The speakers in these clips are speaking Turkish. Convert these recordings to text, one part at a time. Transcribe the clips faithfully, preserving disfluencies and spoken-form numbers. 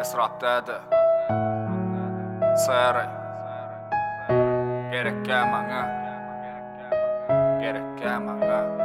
Esrat'taydı Saray Gerekke manga Gerekke manga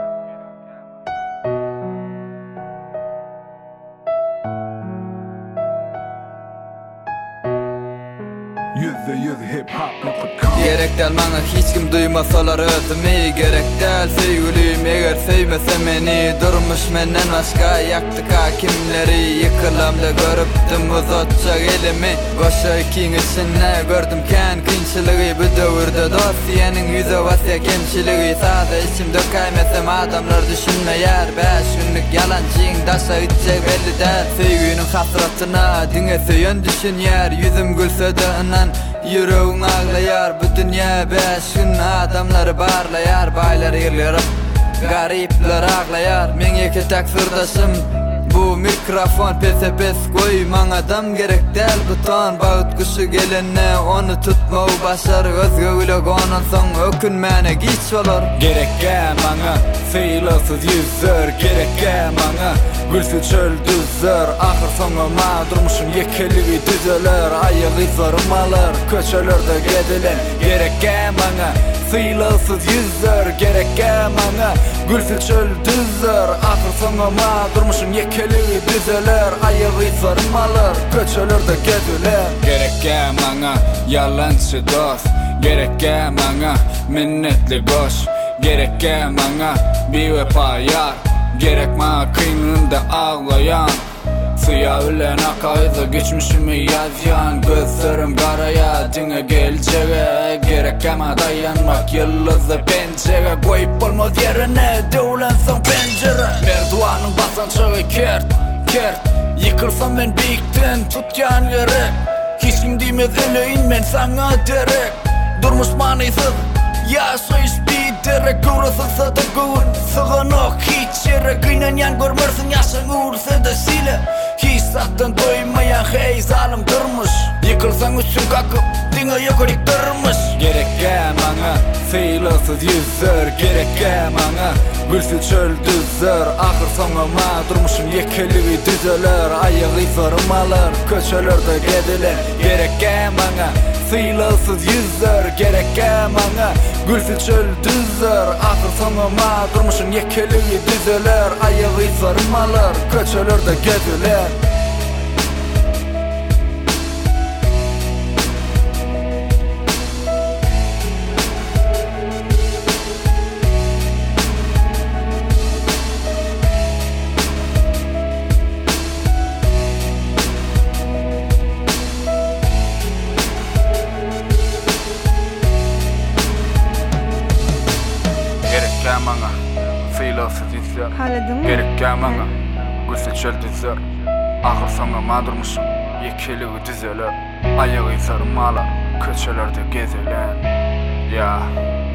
Yüzde yüz hip hop nokta com Gerek del bana hiç kim duymasalar ötümü Gerek del sevgilim eğer sevmese meni Durmuş menden başka yaktık hakimleri Yıkılamda görüptüm uzatacak elimi Koşa ikin içinde gördüm ken kınçılığı Bu dövürde dosiyenin yüze vasya kemçiliği Sade içimde kaymesem adamlar düşünme yer Beş günlük yalancıyın daşa içecek belli der Sevginin hasratına dinese yön düşün yer Yüzüm gülse de inan yüreğin ağlayar Bu dünya beş gün adamları barlayar Baylar yırlayarıp garipler ağlayar Men yeke tak sırdaşım Bu mikrofon pese pes koyman adam gerek del buton Bağıt kuşu gelene onu tutma u başar Özge ulak onun son ökünmene giç olur Gerekke bana sayılasız yüzler Gerekke bana gülsü çöl düzler Ahır sonuma durmuşum yekeli düzeler Ayağı izarmalar köşelerde gedilen Gerekke bana sayılasız yüzler Gerekke bana gülsü çöl düzler Ahır sonuma durmuşum yekeli düzeler Ayağı izarmalar köşelerde gedilen Gerekke bana yalancı dost Gerekke bana minnetli goş Gerekke bana bir vefa yar Gerek bana kıynında ağlayan Suya ölen akayda geçmişimi yazyan Gözlerim karaya dine geleceğe Gerek ama dayanmak yıldızlı pencere Koyup olmaz yerine devlensen pencere Merduanın basan çağı kert kert Yıkılsam ben büyükten tutyan yere Hiç kim demez eleyin ben sana derek Durmuş manysız yaşayış bir derek Uğrasılsa da gün sığınok hiç yere Kıynayan görmürsün yaşın uğursa da sile Hiç zaten doymayan hey zalim durmuş Yıkılsan üstün kakıp dine yukarık durmuş Gerekke bana sayılasız yüzler Gerekke bana gülsü çöl düzler Ahır sonuma durmuşum yekeli düzeler Ayağı izarmalar köşelerde gediler Gerekke bana sayılasız yüzler Gerekke bana gülsü çöl düzler Ahır sonuma durmuşum yekeli düzeler Ayağı izarmalar köşelerde gediler Gerekke bana sayılasız yüzler Gerekke bana gülsü çöl düzler Ahır sonuma durmuşum yekeli düzeler Ayağı izarmalar köşelerde gezilen Ya